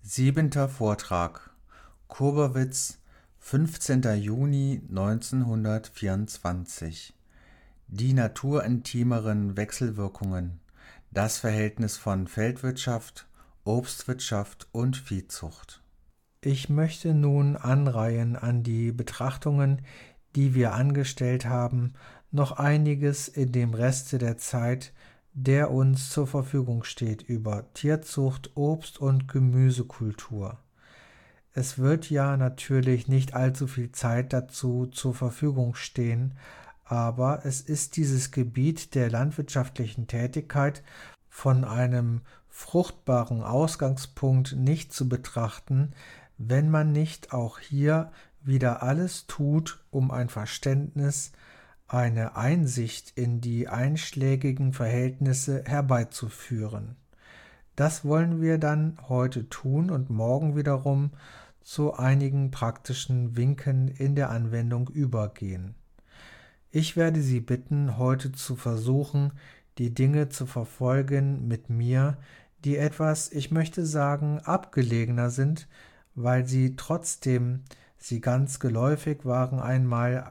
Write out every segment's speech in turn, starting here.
Siebenter Vortrag Koberwitz, 15. Juni 1924. Die naturintimeren Wechselwirkungen, das Verhältnis von Feldwirtschaft, Obstwirtschaft und Viehzucht. Ich möchte nun anreihen an die Betrachtungen, die wir angestellt haben, noch einiges in dem Reste der Zeit, der uns zur Verfügung steht, über Tierzucht, Obst- und Gemüsekultur. Es wird ja natürlich nicht allzu viel Zeit dazu zur Verfügung stehen, aber es ist dieses Gebiet der landwirtschaftlichen Tätigkeit von einem fruchtbaren Ausgangspunkt nicht zu betrachten, wenn man nicht auch hier wieder alles tut, um ein Verständnis, eine Einsicht in die einschlägigen Verhältnisse herbeizuführen. Das wollen wir dann heute tun und morgen wiederum zu einigen praktischen Winken in der Anwendung übergehen. Ich werde Sie bitten, heute zu versuchen, die Dinge zu verfolgen mit mir, die etwas, ich möchte sagen, abgelegener sind, weil sie trotzdem sie ganz geläufig waren einmal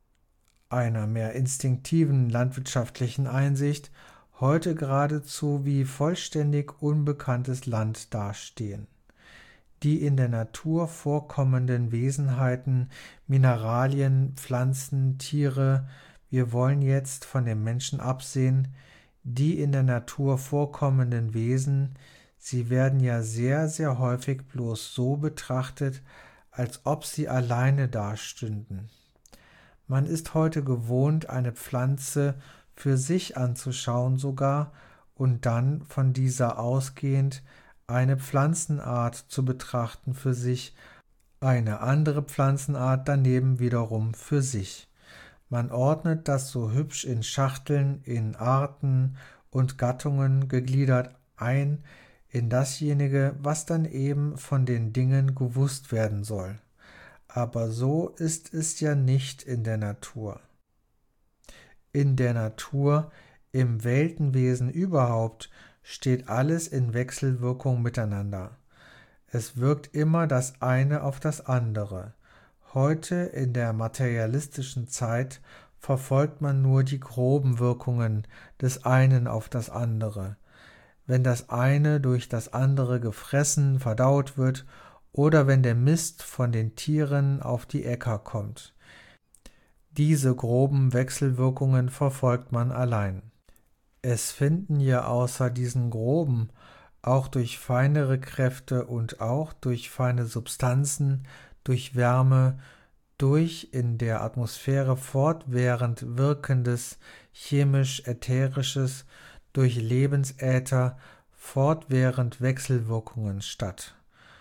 einer mehr instinktiven landwirtschaftlichen Einsicht, heute geradezu wie vollständig unbekanntes Land dastehen. Die in der Natur vorkommenden Wesenheiten, Mineralien, Pflanzen, Tiere, wir wollen jetzt von dem Menschen absehen, die in der Natur vorkommenden Wesen, sie werden ja sehr, sehr häufig bloß so betrachtet, als ob sie alleine dastünden. Man ist heute gewohnt, eine Pflanze für sich anzuschauen sogar und dann von dieser ausgehend eine Pflanzenart zu betrachten für sich, eine andere Pflanzenart daneben wiederum für sich. Man ordnet das so hübsch in Schachteln, in Arten und Gattungen gegliedert ein, in dasjenige, was dann eben von den Dingen gewusst werden soll. Aber so ist es ja nicht in der Natur. In der Natur, im Weltenwesen überhaupt, steht alles in Wechselwirkung miteinander. Es wirkt immer das eine auf das andere. Heute in der materialistischen Zeit verfolgt man nur die groben Wirkungen des einen auf das andere. Wenn das eine durch das andere gefressen, verdaut wird, oder wenn der Mist von den Tieren auf die Äcker kommt. Diese groben Wechselwirkungen verfolgt man allein. Es finden ja außer diesen groben auch durch feinere Kräfte und auch durch feine Substanzen, durch Wärme, durch in der Atmosphäre fortwährend wirkendes chemisch-ätherisches, durch Lebensäther fortwährend Wechselwirkungen statt.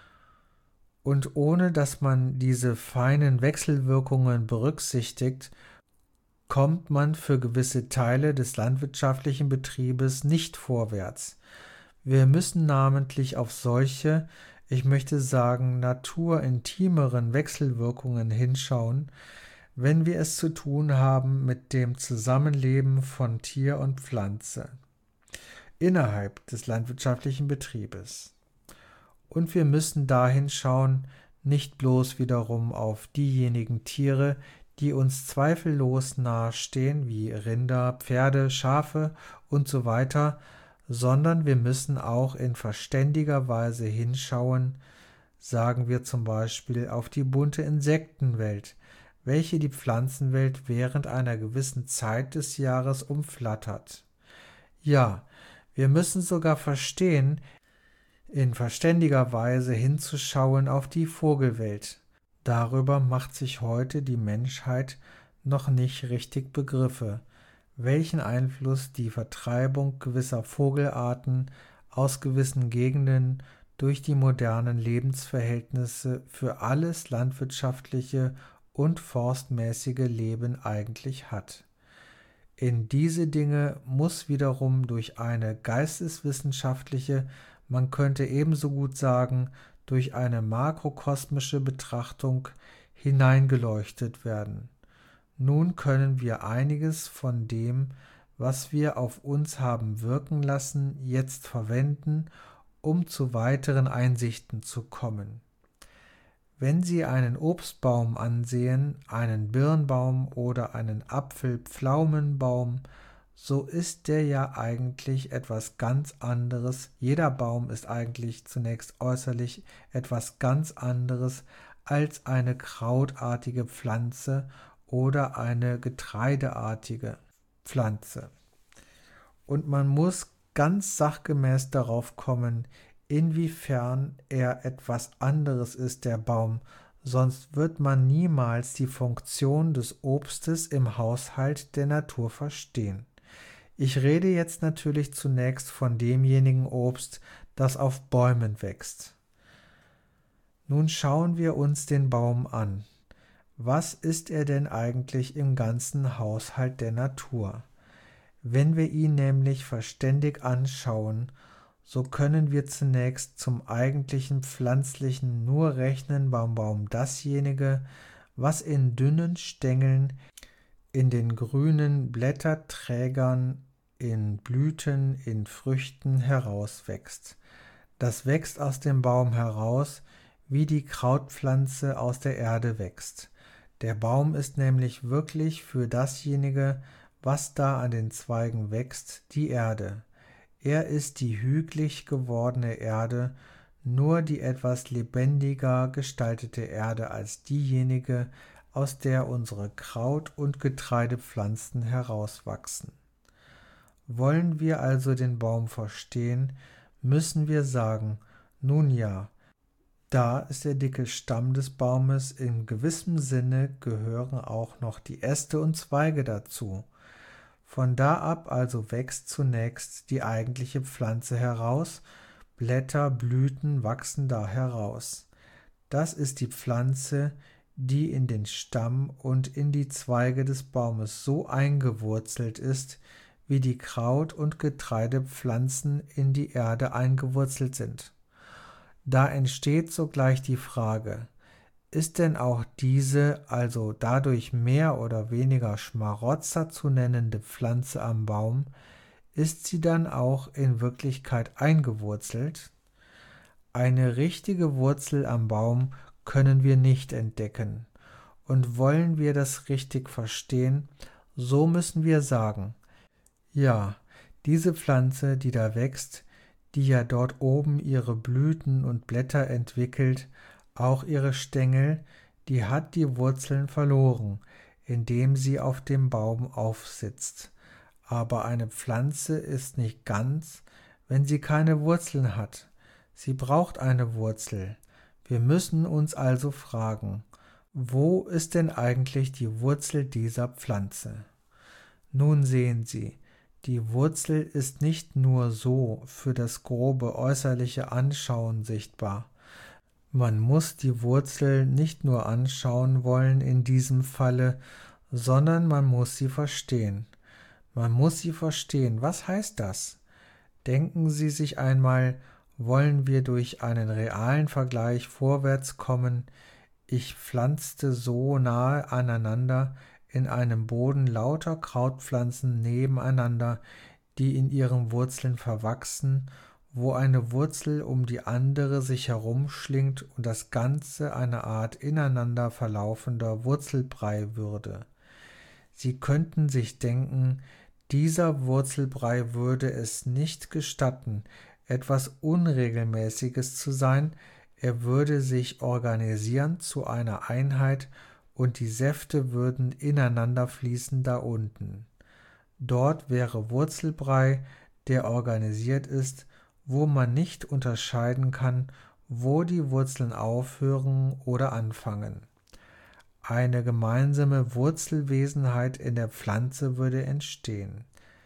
Und ohne dass man diese feinen Wechselwirkungen berücksichtigt, kommt man für gewisse Teile des landwirtschaftlichen Betriebes nicht vorwärts. Wir müssen namentlich auf solche, ich möchte sagen, naturintimeren Wechselwirkungen hinschauen, wenn wir es zu tun haben mit dem Zusammenleben von Tier und Pflanze innerhalb des landwirtschaftlichen Betriebes. Und wir müssen dahin schauen, nicht bloß wiederum auf diejenigen Tiere, die uns zweifellos nahestehen, wie Rinder, Pferde, Schafe und so weiter, sondern wir müssen auch in verständiger Weise hinschauen, sagen wir zum Beispiel auf die bunte Insektenwelt, welche die Pflanzenwelt während einer gewissen Zeit des Jahres umflattert. Ja, wir müssen sogar verstehen, in verständiger Weise hinzuschauen auf die Vogelwelt. Darüber macht sich heute die Menschheit noch nicht richtig Begriffe, welchen Einfluss die Vertreibung gewisser Vogelarten aus gewissen Gegenden durch die modernen Lebensverhältnisse für alles landwirtschaftliche und forstmäßige Leben eigentlich hat. In diese Dinge muss wiederum durch eine geisteswissenschaftliche, man könnte ebenso gut sagen, durch eine makrokosmische Betrachtung hineingeleuchtet werden. Nun können wir einiges von dem, was wir auf uns haben wirken lassen, jetzt verwenden, um zu weiteren Einsichten zu kommen. Wenn Sie einen Obstbaum ansehen, einen Birnbaum oder einen Apfel-Pflaumenbaum, so ist der ja eigentlich etwas ganz anderes. Jeder Baum ist eigentlich zunächst äußerlich etwas ganz anderes als eine krautartige Pflanze oder eine getreideartige Pflanze. Und man muss ganz sachgemäß darauf kommen, inwiefern er etwas anderes ist, der Baum, sonst wird man niemals die Funktion des Obstes im Haushalt der Natur verstehen. Ich rede jetzt natürlich zunächst von demjenigen Obst, das auf Bäumen wächst. Nun schauen wir uns den Baum an. Was ist er denn eigentlich im ganzen Haushalt der Natur? Wenn wir ihn nämlich verständig anschauen, so können wir zunächst zum eigentlichen Pflanzlichen nur rechnen beim Baum dasjenige, was in dünnen Stängeln, in den grünen Blätterträgern, in Blüten, in Früchten herauswächst. Das wächst aus dem Baum heraus, wie die Krautpflanze aus der Erde wächst. Der Baum ist nämlich wirklich für dasjenige, was da an den Zweigen wächst, die Erde. Er ist die hügelig gewordene Erde, nur die etwas lebendiger gestaltete Erde als diejenige, aus der unsere Kraut- und Getreidepflanzen herauswachsen. Wollen wir also den Baum verstehen, müssen wir sagen, nun ja, da ist der dicke Stamm des Baumes, in gewissem Sinne gehören auch noch die Äste und Zweige dazu. Von da ab also wächst zunächst die eigentliche Pflanze heraus, Blätter, Blüten wachsen da heraus. Das ist die Pflanze, die in den Stamm und in die Zweige des Baumes so eingewurzelt ist, wie die Kraut- und Getreidepflanzen in die Erde eingewurzelt sind. Da entsteht sogleich die Frage, ist denn auch diese, also dadurch mehr oder weniger Schmarotzer zu nennende Pflanze am Baum, ist sie dann auch in Wirklichkeit eingewurzelt? Eine richtige Wurzel am Baum können wir nicht entdecken. Und wollen wir das richtig verstehen, so müssen wir sagen, ja, diese Pflanze, die da wächst, die ja dort oben ihre Blüten und Blätter entwickelt, auch ihre Stängel, die hat die Wurzeln verloren, indem sie auf dem Baum aufsitzt. Aber eine Pflanze ist nicht ganz, wenn sie keine Wurzeln hat. Sie braucht eine Wurzel. Wir müssen uns also fragen, wo ist denn eigentlich die Wurzel dieser Pflanze? Nun sehen Sie, die Wurzel ist nicht nur so für das grobe äußerliche Anschauen sichtbar. Man muss die Wurzel nicht nur anschauen wollen in diesem Falle, sondern man muss sie verstehen. Man muss sie verstehen. Was heißt das? Denken Sie sich einmal, wollen wir durch einen realen Vergleich vorwärts kommen? Ich pflanzte so nahe aneinander in einem Boden lauter Krautpflanzen nebeneinander, die in ihren Wurzeln verwachsen, wo eine Wurzel um die andere sich herumschlingt und das Ganze eine Art ineinander verlaufender Wurzelbrei würde. Sie könnten sich denken, dieser Wurzelbrei würde es nicht gestatten, etwas Unregelmäßiges zu sein, er würde sich organisieren zu einer Einheit und die Säfte würden ineinander fließen da unten. Dort wäre Wurzelbrei, der organisiert ist, wo man nicht unterscheiden kann, wo die Wurzeln aufhören oder anfangen. Eine gemeinsame Wurzelwesenheit in der Pflanze würde entstehen.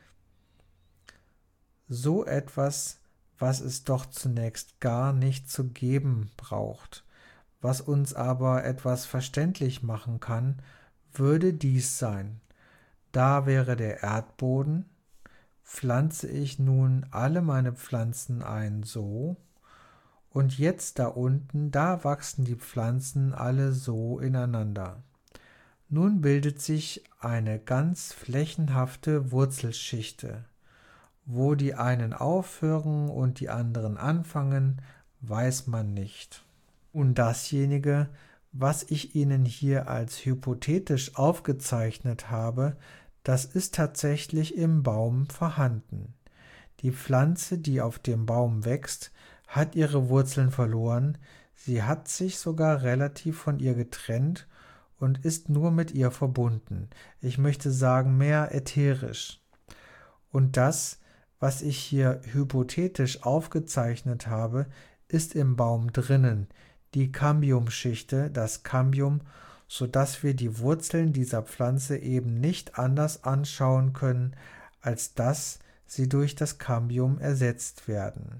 So etwas, was es doch zunächst gar nicht zu geben braucht, was uns aber etwas verständlich machen kann, würde dies sein. Da wäre der Erdboden, pflanze ich nun alle meine Pflanzen ein so, und jetzt da unten, da wachsen die Pflanzen alle so ineinander. Nun bildet sich eine ganz flächenhafte Wurzelschichte. Wo die einen aufhören und die anderen anfangen, weiß man nicht. Und dasjenige, was ich Ihnen hier als hypothetisch aufgezeichnet habe, das ist tatsächlich im Baum vorhanden. Die Pflanze, die auf dem Baum wächst, hat ihre Wurzeln verloren, sie hat sich sogar relativ von ihr getrennt und ist nur mit ihr verbunden. Ich möchte sagen, mehr ätherisch. Und das, was ich hier hypothetisch aufgezeichnet habe, ist im Baum drinnen, die Cambiumschichte, das Cambium, sodass wir die Wurzeln dieser Pflanze eben nicht anders anschauen können, als dass sie durch das Cambium ersetzt werden.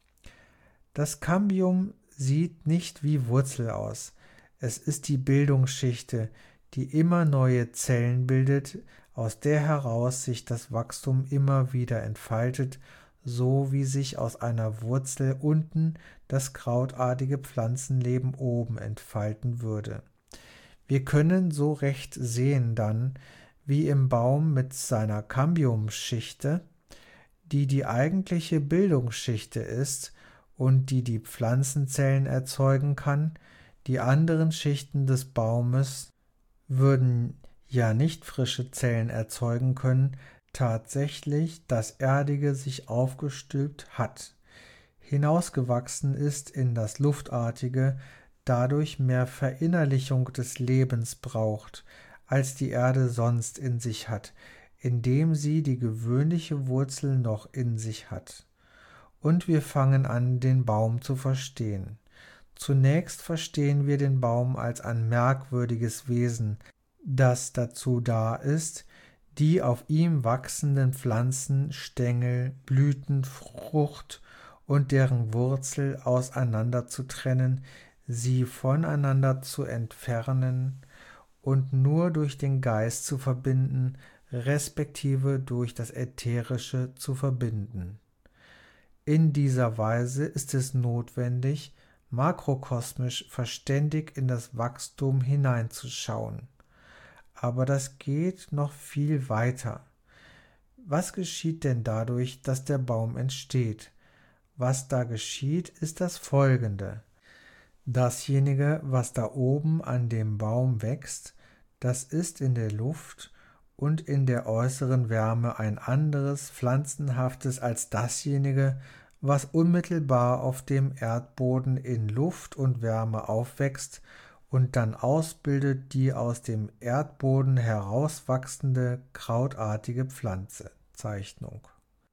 Das Cambium sieht nicht wie Wurzel aus. Es ist die Bildungsschichte, die immer neue Zellen bildet, aus der heraus sich das Wachstum immer wieder entfaltet, so wie sich aus einer Wurzel unten das krautartige Pflanzenleben oben entfalten würde. Wir können so recht sehen dann, wie im Baum mit seiner Cambiumschichte, die die eigentliche Bildungsschichte ist und die die Pflanzenzellen erzeugen kann, die anderen Schichten des Baumes würden ja nicht frische Zellen erzeugen können, tatsächlich das Erdige sich aufgestülpt hat, hinausgewachsen ist in das Luftartige, dadurch mehr Verinnerlichung des Lebens braucht, als die Erde sonst in sich hat, indem sie die gewöhnliche Wurzel noch in sich hat. Und wir fangen an, den Baum zu verstehen. Zunächst verstehen wir den Baum als ein merkwürdiges Wesen, das dazu da ist, die auf ihm wachsenden Pflanzen, Stängel, Blüten, Frucht und deren Wurzel auseinander zu trennen, sie voneinander zu entfernen und nur durch den Geist zu verbinden, respektive durch das Ätherische zu verbinden. In dieser Weise ist es notwendig, makrokosmisch verständig in das Wachstum hineinzuschauen. Aber das geht noch viel weiter. Was geschieht denn dadurch, dass der Baum entsteht? Was da geschieht, ist das Folgende. Dasjenige, was da oben an dem Baum wächst, das ist in der Luft und in der äußeren Wärme ein anderes, pflanzenhaftes als dasjenige, was unmittelbar auf dem Erdboden in Luft und Wärme aufwächst und dann ausbildet die aus dem Erdboden herauswachsende krautartige Pflanze. Zeichnung.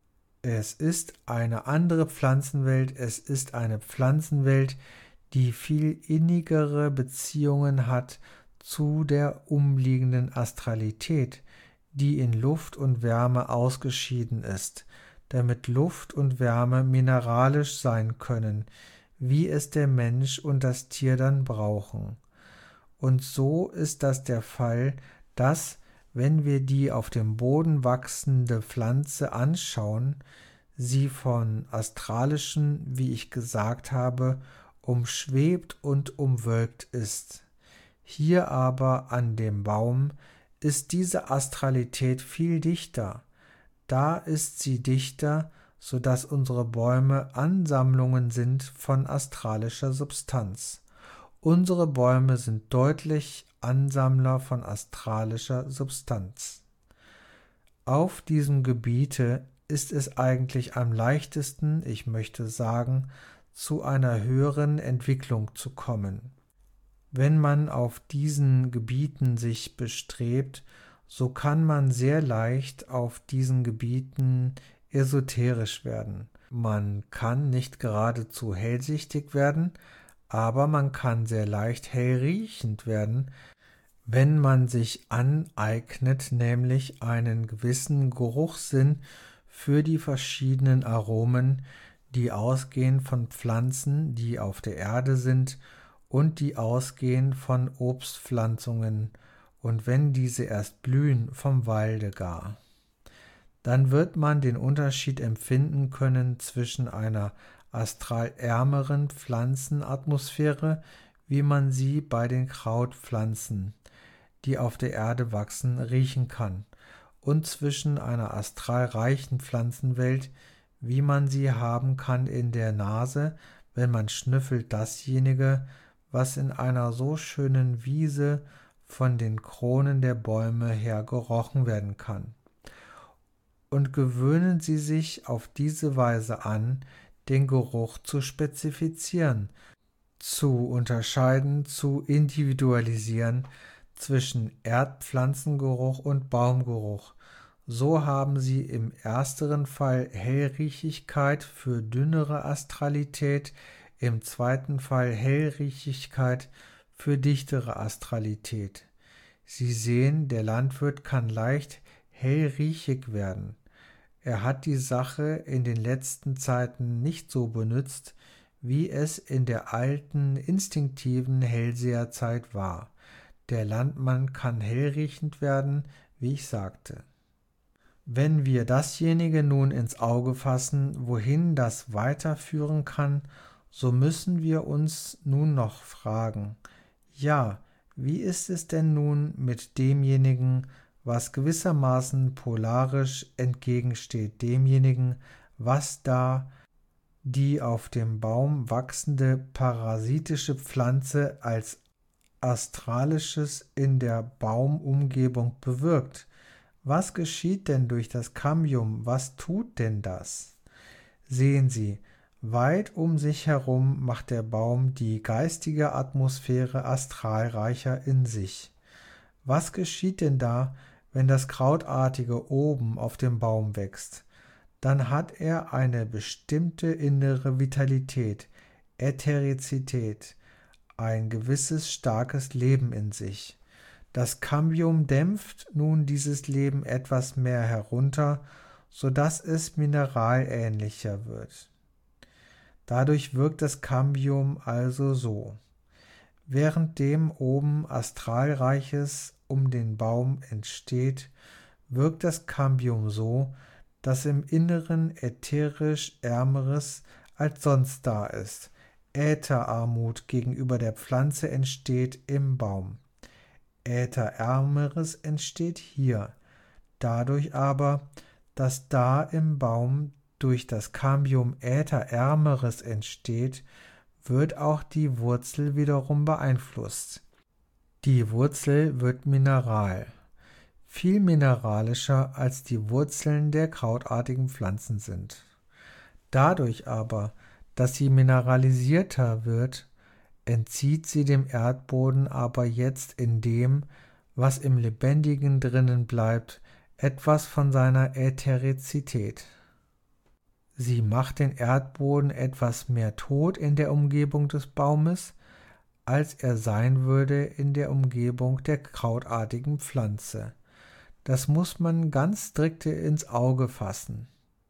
Es ist eine andere Pflanzenwelt, es ist eine Pflanzenwelt, die viel innigere Beziehungen hat zu der umliegenden Astralität, die in Luft und Wärme ausgeschieden ist, damit Luft und Wärme mineralisch sein können, wie es der Mensch und das Tier dann brauchen. Und so ist das der Fall, dass, wenn wir die auf dem Boden wachsende Pflanze anschauen, sie von astralischen, wie ich gesagt habe, umschwebt und umwölkt ist. Hier aber an dem Baum ist diese Astralität viel dichter. Da ist sie dichter, so dass unsere Bäume Ansammlungen sind von astralischer Substanz. Unsere Bäume sind deutlich Ansammler von astralischer Substanz. Auf diesem Gebiete ist es eigentlich am leichtesten, ich möchte sagen, zu einer höheren Entwicklung zu kommen. Wenn man auf diesen Gebieten sich bestrebt, so kann man sehr leicht auf diesen Gebieten esoterisch werden. Man kann nicht geradezu hellsichtig werden, aber man kann sehr leicht hellriechend werden, wenn man sich aneignet, nämlich einen gewissen Geruchssinn für die verschiedenen Aromen, die ausgehen von Pflanzen, die auf der Erde sind, und die ausgehen von Obstpflanzungen, und wenn diese erst blühen, vom Walde gar. Dann wird man den Unterschied empfinden können zwischen einer astralärmeren Pflanzenatmosphäre, wie man sie bei den Krautpflanzen, die auf der Erde wachsen, riechen kann, und zwischen einer astralreichen Pflanzenwelt, wie man sie haben kann in der Nase, wenn man schnüffelt dasjenige, was in einer so schönen Wiese von den Kronen der Bäume her gerochen werden kann. Und gewöhnen Sie sich auf diese Weise an, den Geruch zu spezifizieren, zu unterscheiden, zu individualisieren zwischen Erdpflanzengeruch und Baumgeruch. So haben Sie im ersteren Fall Hellriechigkeit für dünnere Astralität, im zweiten Fall Hellriechigkeit für dichtere Astralität. Sie sehen, der Landwirt kann leicht hellriechig werden. Er hat die Sache in den letzten Zeiten nicht so benützt, wie es in der alten, instinktiven Hellseherzeit war. Der Landmann kann hellriechend werden, wie ich sagte. Wenn wir dasjenige nun ins Auge fassen, wohin das weiterführen kann, so müssen wir uns nun noch fragen, ja, wie ist es denn nun mit demjenigen, was gewissermaßen polarisch entgegensteht demjenigen, was da die auf dem Baum wachsende parasitische Pflanze als Astralisches in der Baumumgebung bewirkt? Was geschieht denn durch das Cambium? Was tut denn das? Sehen Sie, weit um sich herum macht der Baum die geistige Atmosphäre astralreicher in sich. Was geschieht denn da, wenn das Krautartige oben auf dem Baum wächst? Dann hat er eine bestimmte innere Vitalität, Ätherizität, ein gewisses starkes Leben in sich. Das Cambium dämpft nun dieses Leben etwas mehr herunter, so dass es mineralähnlicher wird. Dadurch wirkt das Cambium also so. Währenddem oben Astralreiches um den Baum entsteht, wirkt das Cambium so, dass im Inneren ätherisch Ärmeres als sonst da ist. Ätherarmut gegenüber der Pflanze entsteht im Baum. Ätherärmeres entsteht hier. Dadurch aber, dass da im Baum durch das Cambium Ätherärmeres entsteht, wird auch die Wurzel wiederum beeinflusst. Die Wurzel wird mineral, viel mineralischer als die Wurzeln der krautartigen Pflanzen sind. Dadurch aber, dass sie mineralisierter wird, entzieht sie dem Erdboden aber jetzt in dem, was im Lebendigen drinnen bleibt, etwas von seiner Ätherizität. Sie macht den Erdboden etwas mehr tot in der Umgebung des Baumes, als er sein würde in der Umgebung der krautartigen Pflanze. Das muss man ganz strikte ins Auge fassen.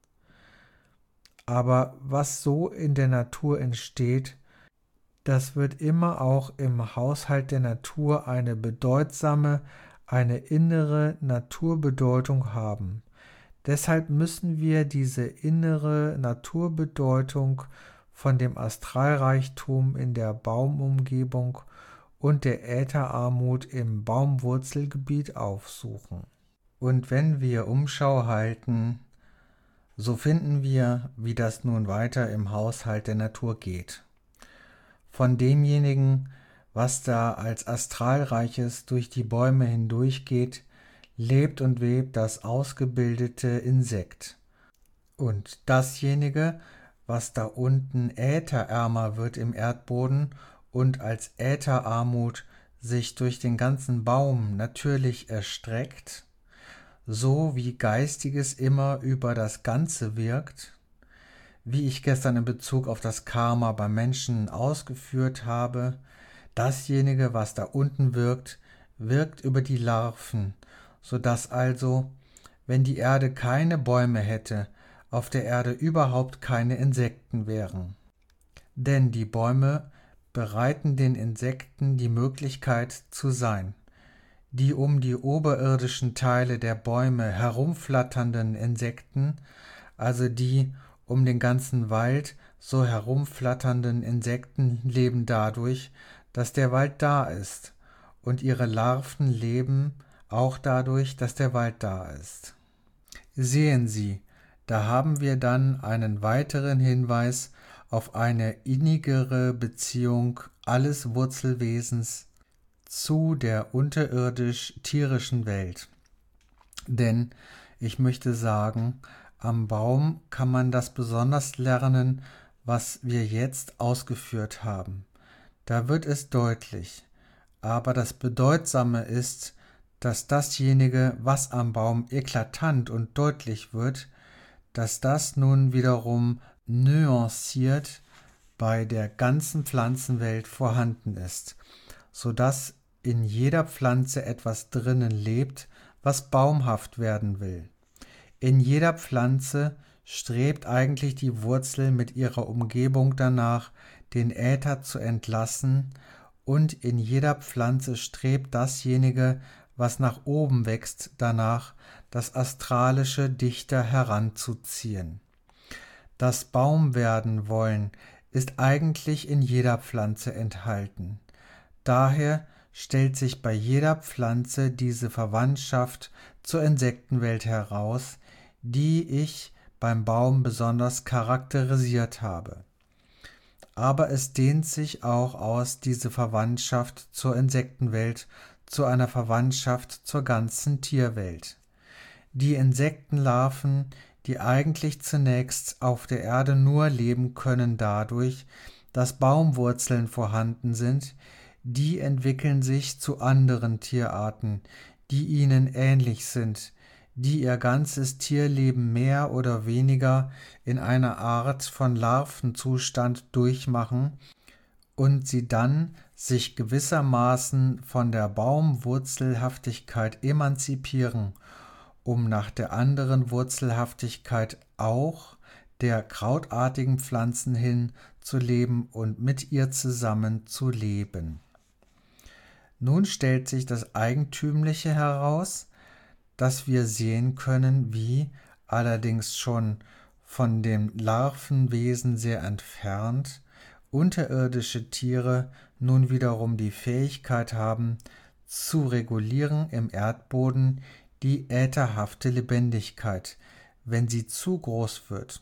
Aber was so in der Natur entsteht, das wird immer auch im Haushalt der Natur eine bedeutsame, eine innere Naturbedeutung haben. Deshalb müssen wir diese innere Naturbedeutung von dem Astralreichtum in der Baumumgebung und der Ätherarmut im Baumwurzelgebiet aufsuchen. Und wenn wir Umschau halten, so finden wir, wie das nun weiter im Haushalt der Natur geht. Von demjenigen, was da als Astralreiches durch die Bäume hindurchgeht, lebt und webt das ausgebildete Insekt. Und dasjenige, was da unten ätherärmer wird im Erdboden und als Ätherarmut sich durch den ganzen Baum natürlich erstreckt, so wie Geistiges immer über das Ganze wirkt, wie ich gestern in Bezug auf das Karma beim Menschen ausgeführt habe, dasjenige, was da unten wirkt, wirkt über die Larven, so dass also, wenn die Erde keine Bäume hätte, auf der Erde überhaupt keine Insekten wären. Denn die Bäume bereiten den Insekten die Möglichkeit zu sein. Die um die oberirdischen Teile der Bäume herumflatternden Insekten, also die um den ganzen Wald so herumflatternden Insekten, leben dadurch, dass der Wald da ist, und ihre Larven leben auch dadurch, dass der Wald da ist. Sehen Sie, da haben wir dann einen weiteren Hinweis auf eine innigere Beziehung alles Wurzelwesens zu der unterirdisch-tierischen Welt. Denn ich möchte sagen, am Baum kann man das besonders lernen, was wir jetzt ausgeführt haben. Da wird es deutlich. Aber das Bedeutsame ist, dass dasjenige, was am Baum eklatant und deutlich wird, dass das nun wiederum nuanciert bei der ganzen Pflanzenwelt vorhanden ist, so dass in jeder Pflanze etwas drinnen lebt, was baumhaft werden will. In jeder Pflanze strebt eigentlich die Wurzel mit ihrer Umgebung danach, den Äther zu entlassen, und in jeder Pflanze strebt dasjenige, was nach oben wächst, danach, das Astralische dichter heranzuziehen. Das Baumwerden wollen ist eigentlich in jeder Pflanze enthalten. Daher stellt sich bei jeder Pflanze diese Verwandtschaft zur Insektenwelt heraus, die ich beim Baum besonders charakterisiert habe. Aber es dehnt sich auch aus, diese Verwandtschaft zur Insektenwelt, zu einer Verwandtschaft zur ganzen Tierwelt. Die Insektenlarven, die eigentlich zunächst auf der Erde nur leben können dadurch, dass Baumwurzeln vorhanden sind, die entwickeln sich zu anderen Tierarten, die ihnen ähnlich sind, die ihr ganzes Tierleben mehr oder weniger in einer Art von Larvenzustand durchmachen und sie dann sich gewissermaßen von der Baumwurzelhaftigkeit emanzipieren, um nach der anderen Wurzelhaftigkeit auch der krautartigen Pflanzen hin zu leben und mit ihr zusammen zu leben. Nun stellt sich das Eigentümliche heraus, dass wir sehen können, wie, allerdings schon von dem Larvenwesen sehr entfernt, unterirdische Tiere nun wiederum die Fähigkeit haben, zu regulieren im Erdboden die ätherhafte Lebendigkeit, wenn sie zu groß wird.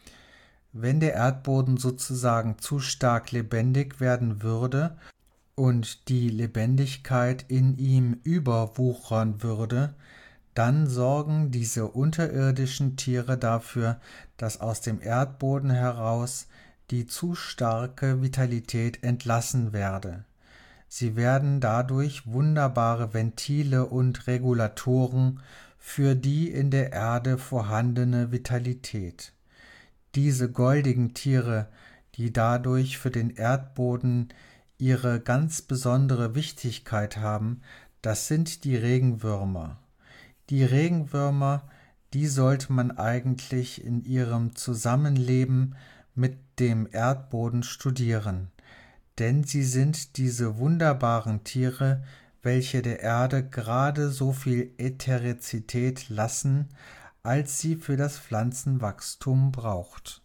Wenn der Erdboden sozusagen zu stark lebendig werden würde und die Lebendigkeit in ihm überwuchern würde, dann sorgen diese unterirdischen Tiere dafür, dass aus dem Erdboden heraus die zu starke Vitalität entlassen werde. Sie werden dadurch wunderbare Ventile und Regulatoren für die in der Erde vorhandene Vitalität. Diese goldigen Tiere, die dadurch für den Erdboden ihre ganz besondere Wichtigkeit haben, das sind die Regenwürmer. Die Regenwürmer, die sollte man eigentlich in ihrem Zusammenleben mit dem Erdboden studieren, denn sie sind diese wunderbaren Tiere, welche der Erde gerade so viel Ätherizität lassen, als sie für das Pflanzenwachstum braucht.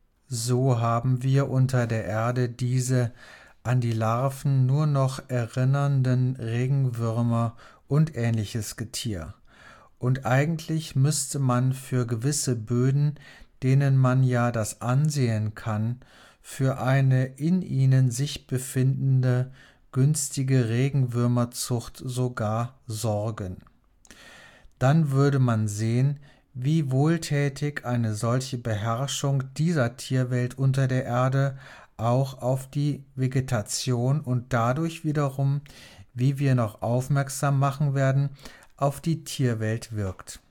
So haben wir unter der Erde diese an die Larven nur noch erinnernden Regenwürmer und ähnliches Getier. Und eigentlich müsste man für gewisse Böden, denen man ja das ansehen kann, für eine in ihnen sich befindende günstige Regenwürmerzucht sogar sorgen. Dann würde man sehen, wie wohltätig eine solche Beherrschung dieser Tierwelt unter der Erde auch auf die Vegetation und dadurch wiederum, wie wir noch aufmerksam machen werden, auf die Tierwelt wirkt.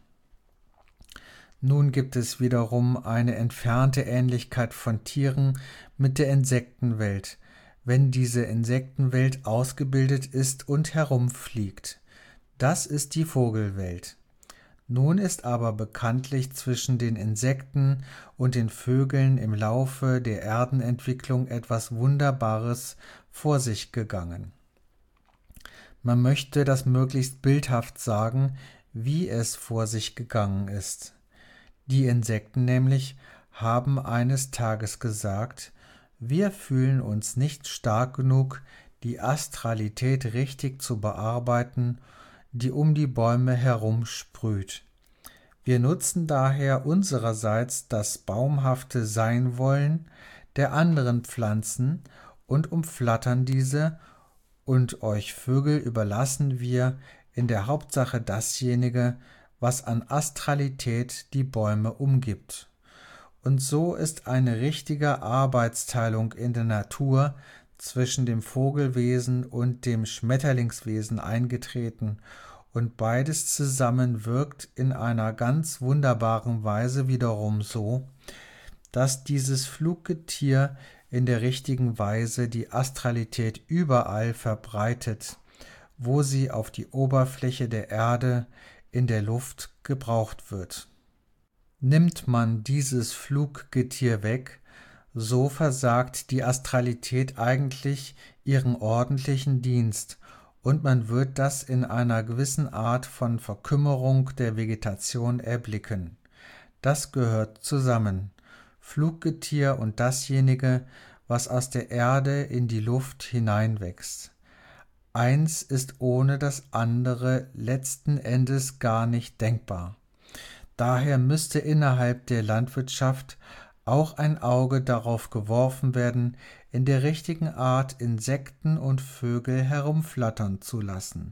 Nun gibt es wiederum eine entfernte Ähnlichkeit von Tieren mit der Insektenwelt, wenn diese Insektenwelt ausgebildet ist und herumfliegt. Das ist die Vogelwelt. Nun ist aber bekanntlich zwischen den Insekten und den Vögeln im Laufe der Erdenentwicklung etwas Wunderbares vor sich gegangen. Man möchte das möglichst bildhaft sagen, wie es vor sich gegangen ist. Die Insekten nämlich haben eines Tages gesagt, wir fühlen uns nicht stark genug, die Astralität richtig zu bearbeiten, die um die Bäume herum sprüht. Wir nutzen daher unsererseits das baumhafte Seinwollen der anderen Pflanzen und umflattern diese, und euch Vögel überlassen wir in der Hauptsache dasjenige, was an Astralität die Bäume umgibt. Und so ist eine richtige Arbeitsteilung in der Natur zwischen dem Vogelwesen und dem Schmetterlingswesen eingetreten, und beides zusammen wirkt in einer ganz wunderbaren Weise wiederum so, dass dieses Fluggetier in der richtigen Weise die Astralität überall verbreitet, wo sie auf die Oberfläche der Erde in der Luft gebraucht wird. Nimmt man dieses Fluggetier weg, so versagt die Astralität eigentlich ihren ordentlichen Dienst, und man wird das in einer gewissen Art von Verkümmerung der Vegetation erblicken. Das gehört zusammen, Fluggetier und dasjenige, was aus der Erde in die Luft hineinwächst. Eins ist ohne das andere letzten Endes gar nicht denkbar. Daher müsste innerhalb der Landwirtschaft auch ein Auge darauf geworfen werden, in der richtigen Art Insekten und Vögel herumflattern zu lassen.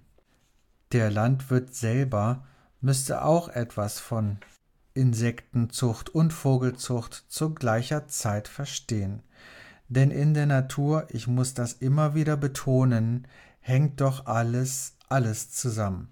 Der Landwirt selber müsste auch etwas von Insektenzucht und Vogelzucht zu gleicher Zeit verstehen. Denn in der Natur, ich muss das immer wieder betonen, hängt doch alles zusammen.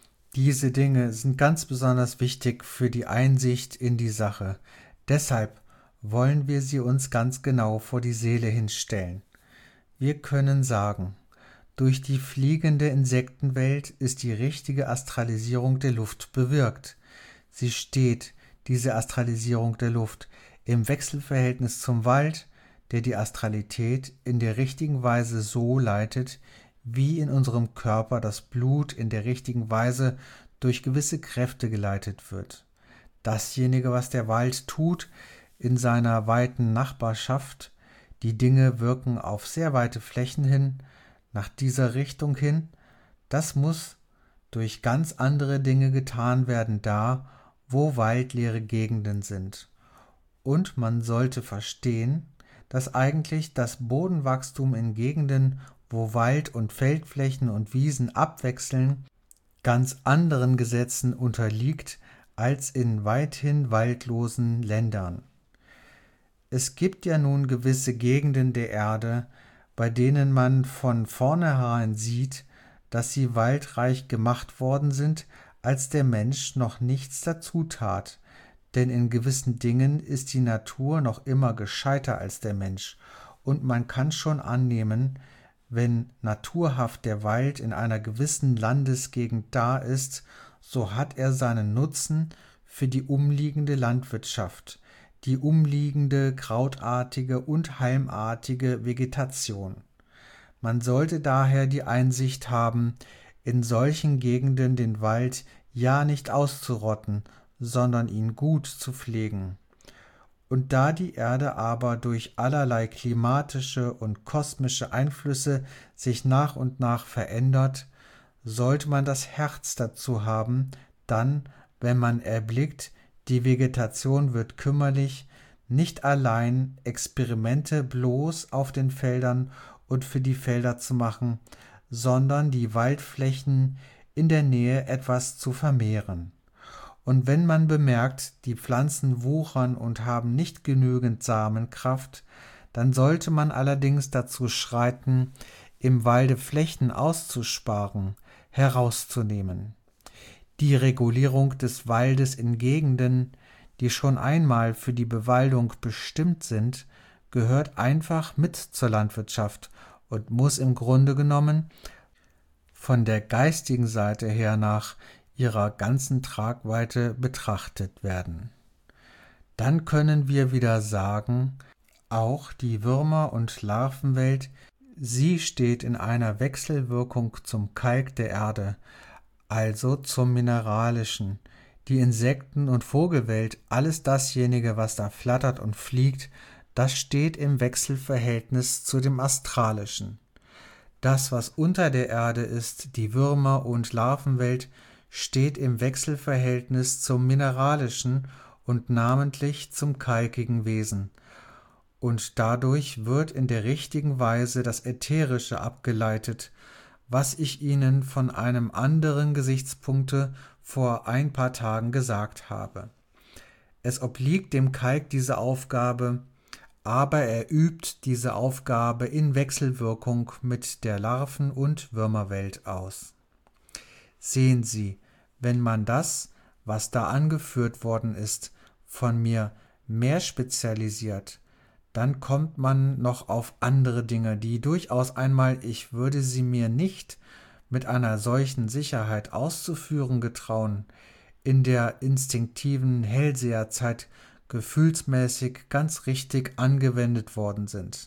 Diese Dinge sind ganz besonders wichtig für die Einsicht in die Sache. Deshalb wollen wir sie uns ganz genau vor die Seele hinstellen. Wir können sagen, durch die fliegende Insektenwelt ist die richtige Astralisierung der Luft bewirkt. Sie steht, diese Astralisierung der Luft, im Wechselverhältnis zum Wald, der die Astralität in der richtigen Weise so leitet, wie in unserem Körper das Blut in der richtigen Weise durch gewisse Kräfte geleitet wird. Dasjenige, was der Wald tut, in seiner weiten Nachbarschaft, die Dinge wirken auf sehr weite Flächen hin, nach dieser Richtung hin, das muss durch ganz andere Dinge getan werden da, wo waldleere Gegenden sind. Und man sollte verstehen, dass eigentlich das Bodenwachstum in Gegenden, wo Wald und Feldflächen und Wiesen abwechseln, ganz anderen Gesetzen unterliegt als in weithin waldlosen Ländern. Es gibt ja nun gewisse Gegenden der Erde, bei denen man von vornherein sieht, dass sie waldreich gemacht worden sind, als der Mensch noch nichts dazu tat, denn in gewissen Dingen ist die Natur noch immer gescheiter als der Mensch, und man kann schon annehmen, wenn naturhaft der Wald in einer gewissen Landesgegend da ist, so hat er seinen Nutzen für die umliegende Landwirtschaft, die umliegende krautartige und halmartige Vegetation. Man sollte daher die Einsicht haben, in solchen Gegenden den Wald ja nicht auszurotten, sondern ihn gut zu pflegen. Und da die Erde aber durch allerlei klimatische und kosmische Einflüsse sich nach und nach verändert, sollte man das Herz dazu haben, dann, wenn man erblickt, die Vegetation wird kümmerlich, nicht allein Experimente bloß auf den Feldern und für die Felder zu machen, sondern die Waldflächen in der Nähe etwas zu vermehren. Und wenn man bemerkt, die Pflanzen wuchern und haben nicht genügend Samenkraft, dann sollte man allerdings dazu schreiten, im Walde Flächen auszusparen, herauszunehmen. Die Regulierung des Waldes in Gegenden, die schon einmal für die Bewaldung bestimmt sind, gehört einfach mit zur Landwirtschaft und muss im Grunde genommen von der geistigen Seite her nach ihrer ganzen Tragweite betrachtet werden. Dann können wir wieder sagen, auch die Würmer- und Larvenwelt, sie steht in einer Wechselwirkung zum Kalk der Erde, also zum Mineralischen. Die Insekten- und Vogelwelt, alles dasjenige, was da flattert und fliegt, das steht im Wechselverhältnis zu dem Astralischen. Das, was unter der Erde ist, die Würmer- und Larvenwelt, steht im Wechselverhältnis zum mineralischen und namentlich zum kalkigen Wesen. Und dadurch wird in der richtigen Weise das Ätherische abgeleitet, was ich Ihnen von einem anderen Gesichtspunkte vor ein paar Tagen gesagt habe. Es obliegt dem Kalk diese Aufgabe, aber er übt diese Aufgabe in Wechselwirkung mit der Larven- und Würmerwelt aus. Sehen Sie, wenn man das, was da angeführt worden ist, von mir mehr spezialisiert, dann kommt man noch auf andere Dinge, die durchaus einmal, ich würde sie mir nicht mit einer solchen Sicherheit auszuführen getrauen, in der instinktiven Hellseherzeit gefühlsmäßig ganz richtig angewendet worden sind.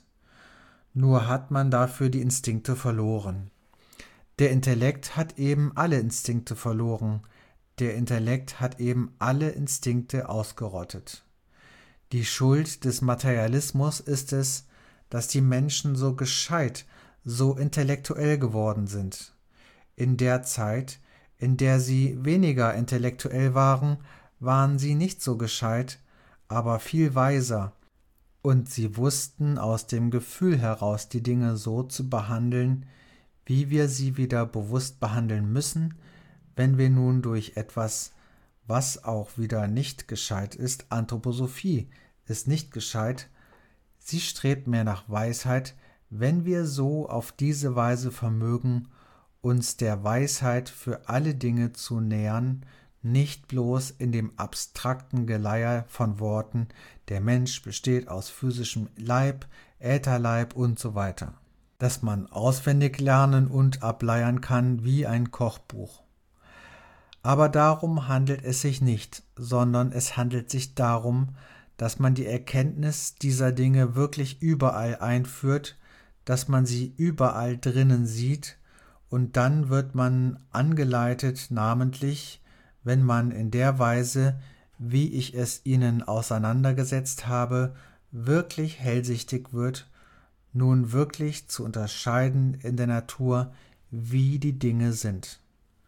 Nur hat man dafür die Instinkte verloren. Der Intellekt hat eben alle Instinkte verloren. Der Intellekt hat eben alle Instinkte ausgerottet. Die Schuld des Materialismus ist es, dass die Menschen so gescheit, so intellektuell geworden sind. In der Zeit, in der sie weniger intellektuell waren, waren sie nicht so gescheit, aber viel weiser, und sie wussten aus dem Gefühl heraus die Dinge so zu behandeln, wie wir sie wieder bewusst behandeln müssen, wenn wir nun durch etwas, was auch wieder nicht gescheit ist, Anthroposophie ist nicht gescheit, sie strebt mehr nach Weisheit, wenn wir so auf diese Weise vermögen, uns der Weisheit für alle Dinge zu nähern, nicht bloß in dem abstrakten Geleier von Worten, der Mensch besteht aus physischem Leib, Ätherleib und so weiter, das man auswendig lernen und ableiern kann wie ein Kochbuch. Aber darum handelt es sich nicht, sondern es handelt sich darum, dass man die Erkenntnis dieser Dinge wirklich überall einführt, dass man sie überall drinnen sieht, und dann wird man angeleitet, namentlich, wenn man in der Weise, wie ich es Ihnen auseinandergesetzt habe, wirklich hellsichtig wird, nun wirklich zu unterscheiden in der Natur, wie die Dinge sind.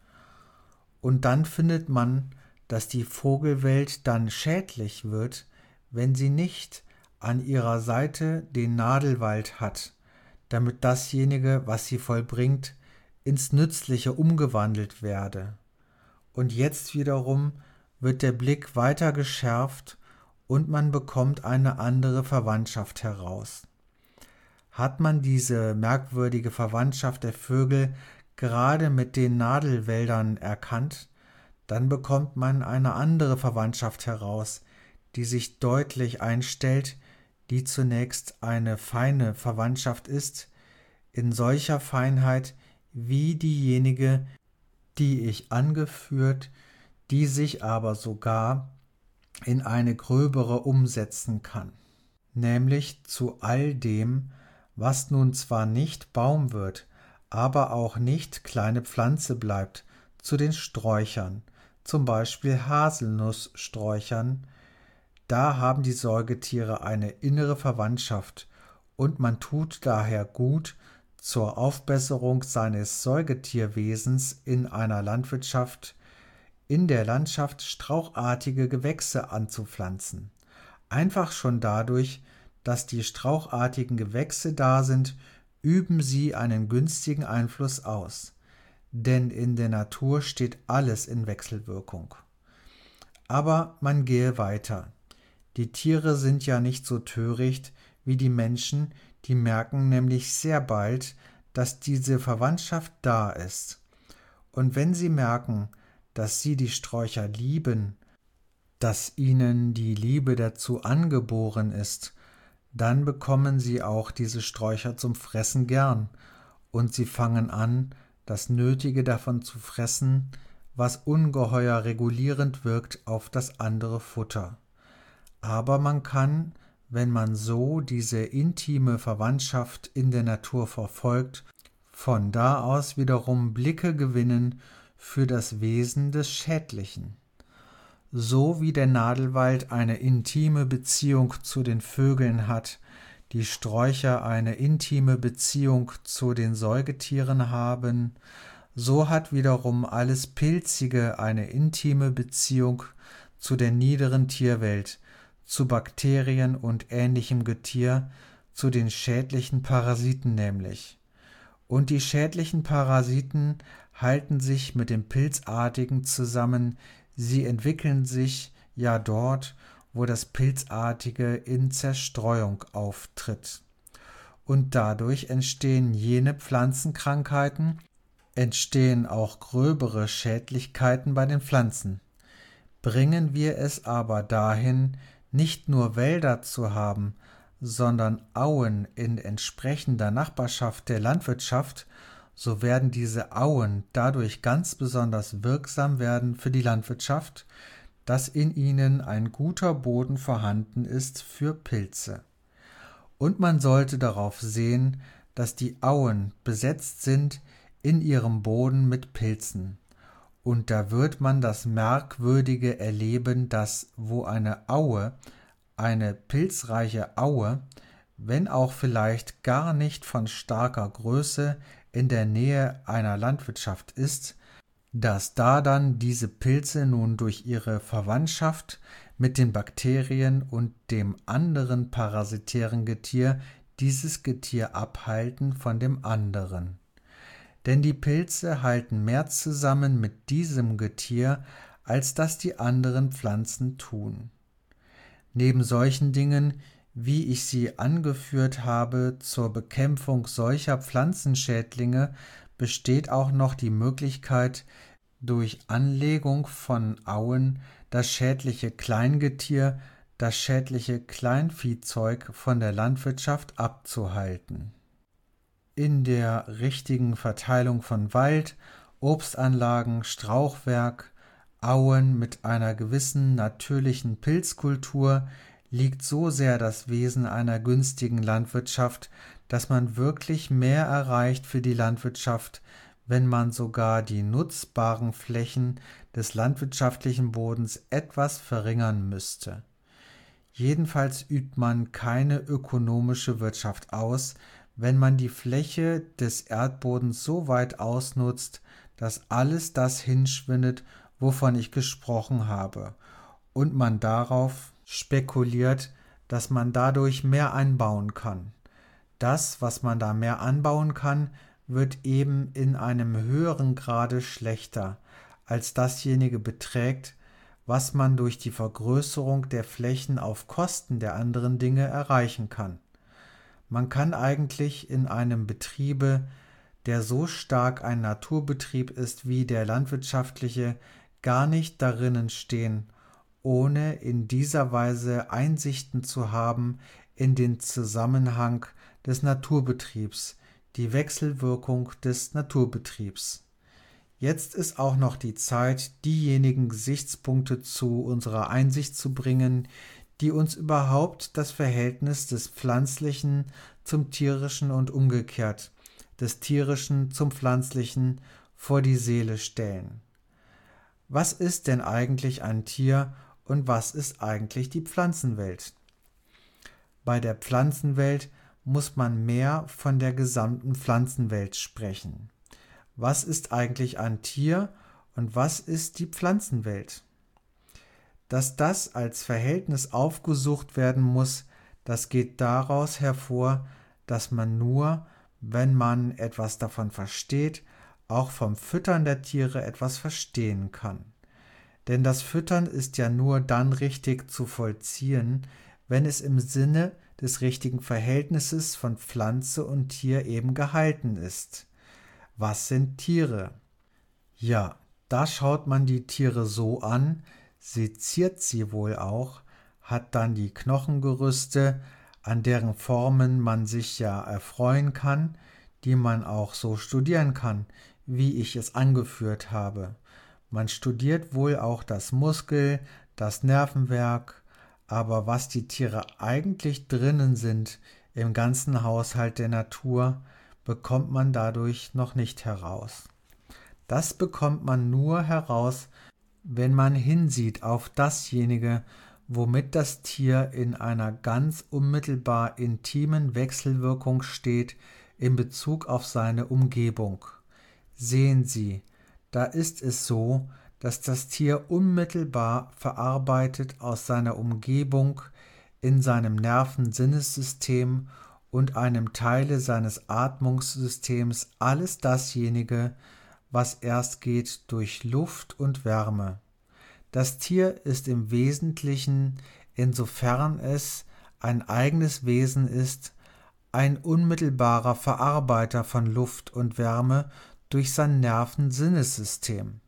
Und dann findet man, dass die Vogelwelt dann schädlich wird, wenn sie nicht an ihrer Seite den Nadelwald hat, damit dasjenige, was sie vollbringt, ins Nützliche umgewandelt werde. Und jetzt wiederum wird der Blick weiter geschärft und man bekommt eine andere Verwandtschaft heraus. Hat man diese merkwürdige Verwandtschaft der Vögel gerade mit den Nadelwäldern erkannt, dann bekommt man eine andere Verwandtschaft heraus, die sich deutlich einstellt, die zunächst eine feine Verwandtschaft ist, in solcher Feinheit wie diejenige, die ich angeführt, die sich aber sogar in eine gröbere umsetzen kann, nämlich zu all dem, was nun zwar nicht Baum wird, aber auch nicht kleine Pflanze bleibt, zu den Sträuchern, zum Beispiel Haselnusssträuchern. Da haben die Säugetiere eine innere Verwandtschaft, und man tut daher gut, zur Aufbesserung seines Säugetierwesens in einer Landwirtschaft, in der Landschaft strauchartige Gewächse anzupflanzen. Einfach schon dadurch, dass die strauchartigen Gewächse da sind, üben sie einen günstigen Einfluss aus. Denn in der Natur steht alles in Wechselwirkung. Aber man gehe weiter. Die Tiere sind ja nicht so töricht wie die Menschen, die merken nämlich sehr bald, dass diese Verwandtschaft da ist. Und wenn sie merken, dass sie die Sträucher lieben, dass ihnen die Liebe dazu angeboren ist, dann bekommen sie auch diese Sträucher zum Fressen gern, und sie fangen an, das Nötige davon zu fressen, was ungeheuer regulierend wirkt auf das andere Futter. Aber man kann, wenn man so diese intime Verwandtschaft in der Natur verfolgt, von da aus wiederum Blicke gewinnen für das Wesen des Schädlichen. So wie der Nadelwald eine intime Beziehung zu den Vögeln hat, die Sträucher eine intime Beziehung zu den Säugetieren haben, so hat wiederum alles Pilzige eine intime Beziehung zu der niederen Tierwelt, zu Bakterien und ähnlichem Getier, zu den schädlichen Parasiten nämlich. Und die schädlichen Parasiten halten sich mit den Pilzartigen zusammen, sie entwickeln sich ja dort, wo das Pilzartige in Zerstreuung auftritt. Und dadurch entstehen jene Pflanzenkrankheiten, entstehen auch gröbere Schädlichkeiten bei den Pflanzen. Bringen wir es aber dahin, nicht nur Wälder zu haben, sondern Auen in entsprechender Nachbarschaft der Landwirtschaft, so werden diese Auen dadurch ganz besonders wirksam werden für die Landwirtschaft, dass in ihnen ein guter Boden vorhanden ist für Pilze. Und man sollte darauf sehen, dass die Auen besetzt sind in ihrem Boden mit Pilzen. Und da wird man das Merkwürdige erleben, dass wo eine Aue, eine pilzreiche Aue, wenn auch vielleicht gar nicht von starker Größe, in der Nähe einer Landwirtschaft ist, dass da dann diese Pilze nun durch ihre Verwandtschaft mit den Bakterien und dem anderen parasitären Getier dieses Getier abhalten von dem anderen. Denn die Pilze halten mehr zusammen mit diesem Getier, als das die anderen Pflanzen tun. Neben solchen Dingen, wie ich sie angeführt habe, zur Bekämpfung solcher Pflanzenschädlinge besteht auch noch die Möglichkeit, durch Anlegung von Auen das schädliche Kleingetier, das schädliche Kleinviehzeug von der Landwirtschaft abzuhalten. In der richtigen Verteilung von Wald, Obstanlagen, Strauchwerk, Auen mit einer gewissen natürlichen Pilzkultur liegt so sehr das Wesen einer günstigen Landwirtschaft, dass man wirklich mehr erreicht für die Landwirtschaft, wenn man sogar die nutzbaren Flächen des landwirtschaftlichen Bodens etwas verringern müsste. Jedenfalls übt man keine ökonomische Wirtschaft aus, wenn man die Fläche des Erdbodens so weit ausnutzt, dass alles das hinschwindet, wovon ich gesprochen habe, und man darauf spekuliert, dass man dadurch mehr anbauen kann. Das, was man da mehr anbauen kann, wird eben in einem höheren Grade schlechter, als dasjenige beträgt, was man durch die Vergrößerung der Flächen auf Kosten der anderen Dinge erreichen kann. Man kann eigentlich in einem Betriebe, der so stark ein Naturbetrieb ist wie der landwirtschaftliche, gar nicht darinnen stehen, ohne in dieser Weise Einsichten zu haben in den Zusammenhang des Naturbetriebs, die Wechselwirkung des Naturbetriebs. Jetzt ist auch noch die Zeit, diejenigen Gesichtspunkte zu unserer Einsicht zu bringen, die uns überhaupt das Verhältnis des Pflanzlichen zum Tierischen und umgekehrt, des Tierischen zum Pflanzlichen vor die Seele stellen. Was ist denn eigentlich ein Tier und was ist eigentlich die Pflanzenwelt? Bei der Pflanzenwelt muss man mehr von der gesamten Pflanzenwelt sprechen. Was ist eigentlich ein Tier und was ist die Pflanzenwelt? Dass das als Verhältnis aufgesucht werden muss, das geht daraus hervor, dass man nur, wenn man etwas davon versteht, auch vom Füttern der Tiere etwas verstehen kann. Denn das Füttern ist ja nur dann richtig zu vollziehen, wenn es im Sinne des richtigen Verhältnisses von Pflanze und Tier eben gehalten ist. Was sind Tiere? Ja, da schaut man die Tiere so an, seziert sie wohl auch, hat dann die Knochengerüste, an deren Formen man sich ja erfreuen kann, die man auch so studieren kann, wie ich es angeführt habe. Man studiert wohl auch das Muskel, das Nervenwerk, aber was die Tiere eigentlich drinnen sind im ganzen Haushalt der Natur, bekommt man dadurch noch nicht heraus. Das bekommt man nur heraus, wenn man hinsieht auf dasjenige, womit das Tier in einer ganz unmittelbar intimen Wechselwirkung steht in Bezug auf seine Umgebung. Sehen Sie, da ist es so, dass das Tier unmittelbar verarbeitet aus seiner Umgebung in seinem Nervensinnessystem und einem Teile seines Atmungssystems alles dasjenige, was erst geht durch Luft und Wärme. Das Tier ist im Wesentlichen, insofern es ein eigenes Wesen ist, ein unmittelbarer Verarbeiter von Luft und Wärme durch sein Nervensinnessystem,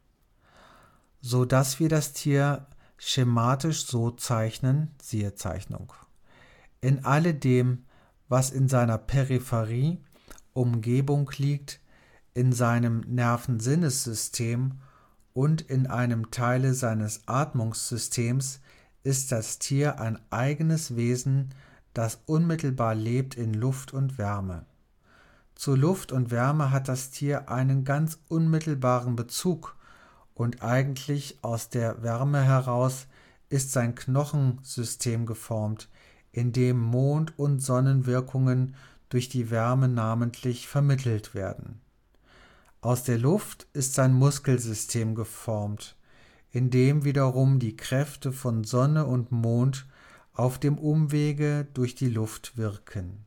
so dass wir das Tier schematisch so zeichnen, siehe Zeichnung. In alledem, was in seiner Peripherie, Umgebung liegt, in seinem Nervensinnessystem und in einem Teile seines Atmungssystems, ist das Tier ein eigenes Wesen, das unmittelbar lebt in Luft und Wärme. Zu Luft und Wärme hat das Tier einen ganz unmittelbaren Bezug, und eigentlich aus der Wärme heraus ist sein Knochensystem geformt, in dem Mond- und Sonnenwirkungen durch die Wärme namentlich vermittelt werden. Aus der Luft ist sein Muskelsystem geformt, in dem wiederum die Kräfte von Sonne und Mond auf dem Umwege durch die Luft wirken.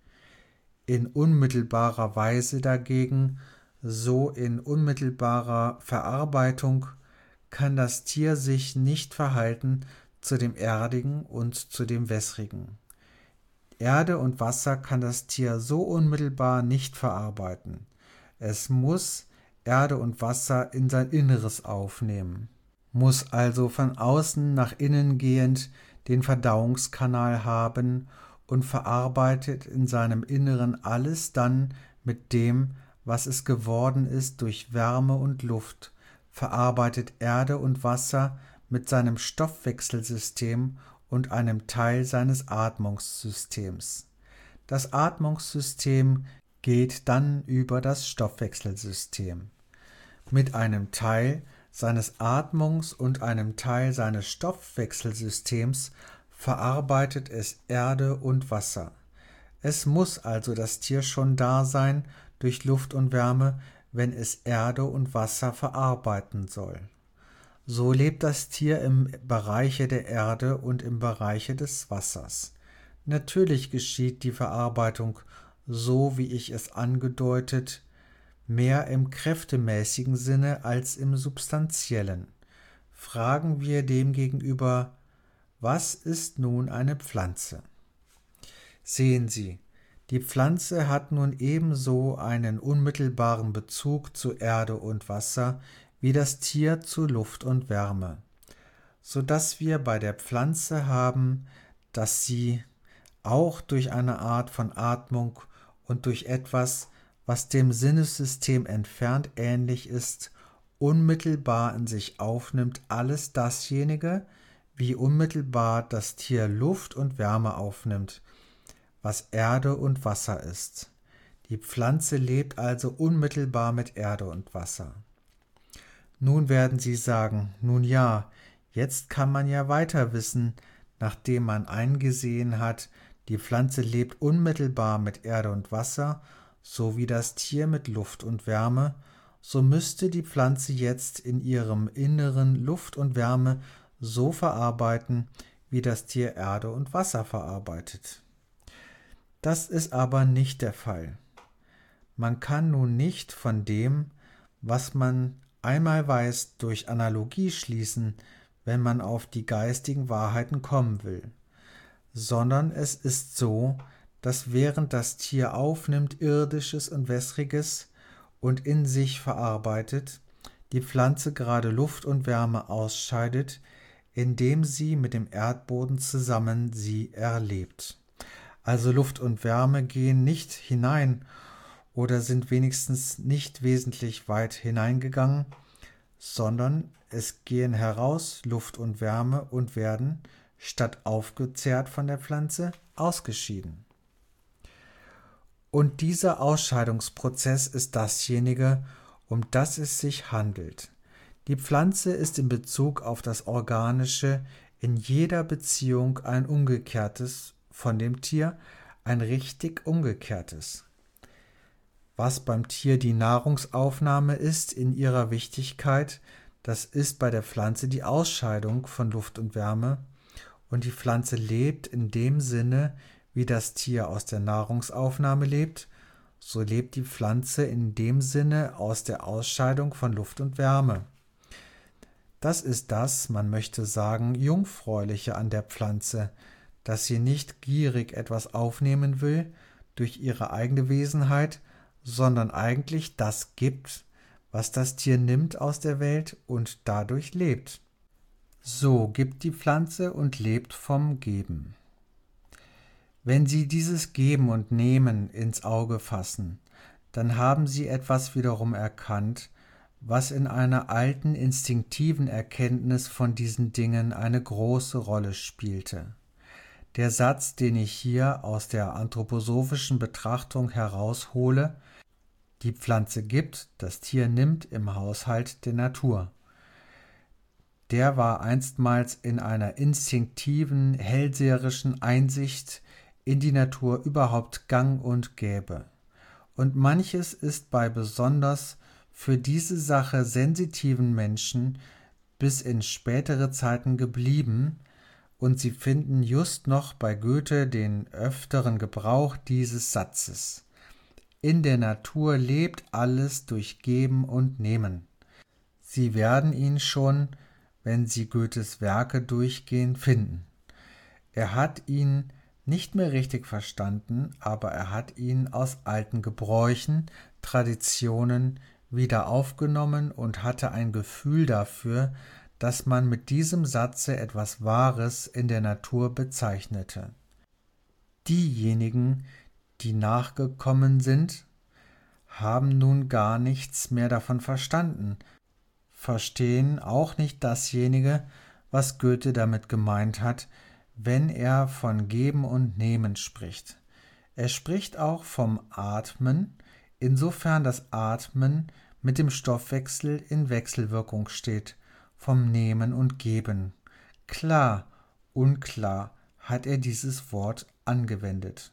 In unmittelbarer Weise dagegen, so in unmittelbarer Verarbeitung, kann das Tier sich nicht verhalten zu dem Erdigen und zu dem Wässrigen. Erde und Wasser kann das Tier so unmittelbar nicht verarbeiten. Es muss Erde und Wasser in sein Inneres aufnehmen, muss also von außen nach innen gehend den Verdauungskanal haben und verarbeitet in seinem Inneren alles dann mit dem, was es geworden ist durch Wärme und Luft, verarbeitet Erde und Wasser mit seinem Stoffwechselsystem und einem Teil seines Atmungssystems. Das Atmungssystem geht dann über das Stoffwechselsystem. Mit einem Teil seines Atmungs- und einem Teil seines Stoffwechselsystems verarbeitet es Erde und Wasser. Es muss also das Tier schon da sein durch Luft und Wärme, wenn es Erde und Wasser verarbeiten soll. So lebt das Tier im Bereiche der Erde und im Bereiche des Wassers. Natürlich geschieht die Verarbeitung, so wie ich es angedeutet, mehr im kräftemäßigen Sinne als im substanziellen. Fragen wir demgegenüber, was ist nun eine Pflanze? Sehen Sie, die Pflanze hat nun ebenso einen unmittelbaren Bezug zu Erde und Wasser wie das Tier zu Luft und Wärme, so dass wir bei der Pflanze haben, dass sie auch durch eine Art von Atmung und durch etwas, was dem Sinnessystem entfernt ähnlich ist, unmittelbar in sich aufnimmt alles dasjenige, wie unmittelbar das Tier Luft und Wärme aufnimmt, was Erde und Wasser ist. Die Pflanze lebt also unmittelbar mit Erde und Wasser. Nun werden Sie sagen, nun ja, jetzt kann man ja weiter wissen, nachdem man eingesehen hat, die Pflanze lebt unmittelbar mit Erde und Wasser, so wie das Tier mit Luft und Wärme, so müsste die Pflanze jetzt in ihrem Inneren Luft und Wärme so verarbeiten, wie das Tier Erde und Wasser verarbeitet. Das ist aber nicht der Fall. Man kann nun nicht von dem, was man einmal weiß, durch Analogie schließen, wenn man auf die geistigen Wahrheiten kommen will, sondern es ist so, dass während das Tier aufnimmt Irdisches und Wässriges und in sich verarbeitet, die Pflanze gerade Luft und Wärme ausscheidet, indem sie mit dem Erdboden zusammen sie erlebt. Also Luft und Wärme gehen nicht hinein oder sind wenigstens nicht wesentlich weit hineingegangen, sondern es gehen heraus Luft und Wärme und werden, statt aufgezehrt von der Pflanze, ausgeschieden. Und dieser Ausscheidungsprozess ist dasjenige, um das es sich handelt. Die Pflanze ist in Bezug auf das Organische in jeder Beziehung ein umgekehrtes von dem Tier, ein richtig umgekehrtes. Was beim Tier die Nahrungsaufnahme ist in ihrer Wichtigkeit, das ist bei der Pflanze die Ausscheidung von Luft und Wärme, und die Pflanze lebt in dem Sinne, wie das Tier aus der Nahrungsaufnahme lebt, so lebt die Pflanze in dem Sinne aus der Ausscheidung von Luft und Wärme. Das ist das, man möchte sagen, Jungfräuliche an der Pflanze, dass sie nicht gierig etwas aufnehmen will durch ihre eigene Wesenheit, sondern eigentlich das gibt, was das Tier nimmt aus der Welt und dadurch lebt. So gibt die Pflanze und lebt vom Geben. Wenn Sie dieses Geben und Nehmen ins Auge fassen, dann haben Sie etwas wiederum erkannt, was in einer alten instinktiven Erkenntnis von diesen Dingen eine große Rolle spielte. Der Satz, den ich hier aus der anthroposophischen Betrachtung heraushole: Die Pflanze gibt, das Tier nimmt im Haushalt der Natur. Der war einstmals in einer instinktiven, hellseherischen Einsicht in die Natur überhaupt gang und gäbe. Und manches ist bei besonders für diese Sache sensitiven Menschen bis in spätere Zeiten geblieben, und sie finden just noch bei Goethe den öfteren Gebrauch dieses Satzes. In der Natur lebt alles durch Geben und Nehmen. Sie werden ihn schon, wenn Sie Goethes Werke durchgehen, finden. Er hat ihn nicht mehr richtig verstanden, aber er hat ihn aus alten Gebräuchen, Traditionen wieder aufgenommen und hatte ein Gefühl dafür, dass man mit diesem Satze etwas Wahres in der Natur bezeichnete. Diejenigen, die nachgekommen sind, haben nun gar nichts mehr davon verstanden, verstehen auch nicht dasjenige, was Goethe damit gemeint hat, wenn er von Geben und Nehmen spricht. Er spricht auch vom Atmen, insofern das Atmen mit dem Stoffwechsel in Wechselwirkung steht, vom Nehmen und Geben. Klar, unklar hat er dieses Wort angewendet.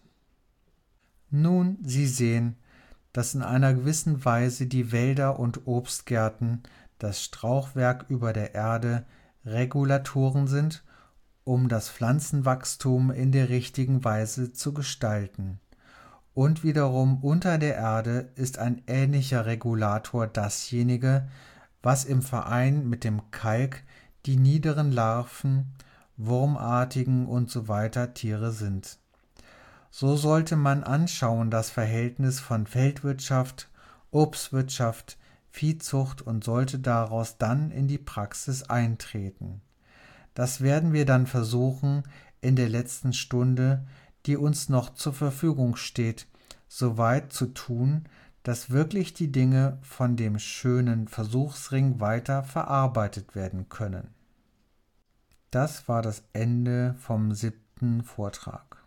Nun, Sie sehen, dass in einer gewissen Weise die Wälder und Obstgärten, das Strauchwerk über der Erde, Regulatoren sind, um das Pflanzenwachstum in der richtigen Weise zu gestalten. Und wiederum unter der Erde ist ein ähnlicher Regulator dasjenige, was im Verein mit dem Kalk die niederen Larven, wurmartigen usw. Tiere sind. So sollte man anschauen das Verhältnis von Feldwirtschaft, Obstwirtschaft, Viehzucht und sollte daraus dann in die Praxis eintreten. Das werden wir dann versuchen, in der letzten Stunde, die uns noch zur Verfügung steht, so weit zu tun, dass wirklich die Dinge von dem schönen Versuchsring weiter verarbeitet werden können. Das war das Ende vom 7. Vortrag.